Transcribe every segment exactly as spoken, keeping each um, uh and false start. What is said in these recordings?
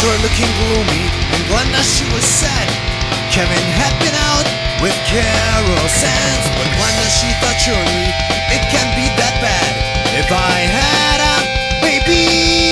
were looking gloomy, and Glenda, she was sad. Kevin had been out with Carol Sands, but Glenda, she thought surely it can't be that bad if I had a baby.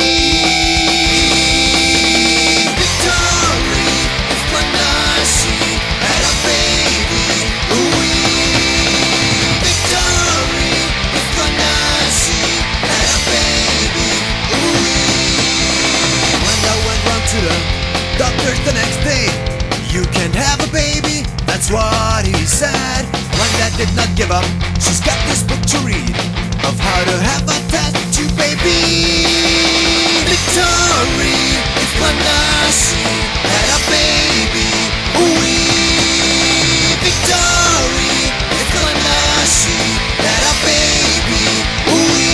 Victory, if Glenda, she had a baby. Ooh-wee. Victory, if Glenda, she had a baby. Ooh-wee. Glenda went round to the doctor the next day. You can't have a baby, that's what he said. Glenda did not give up, she's got this book to read of how to have a tattoo baby. Victory, if Glenda, she had a baby. Ooh-wee. Victory, if Glenda, she had a baby. Ooh-wee.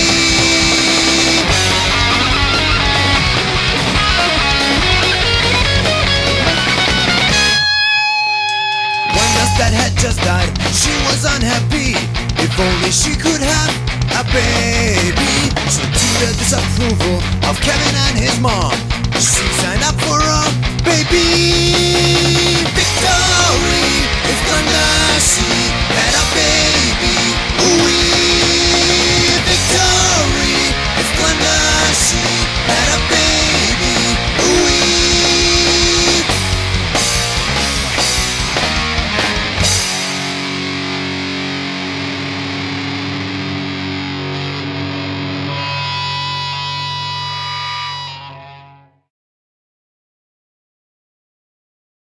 That had just died, she was unhappy. If only she could have a baby. So to the disapproval of Kevin and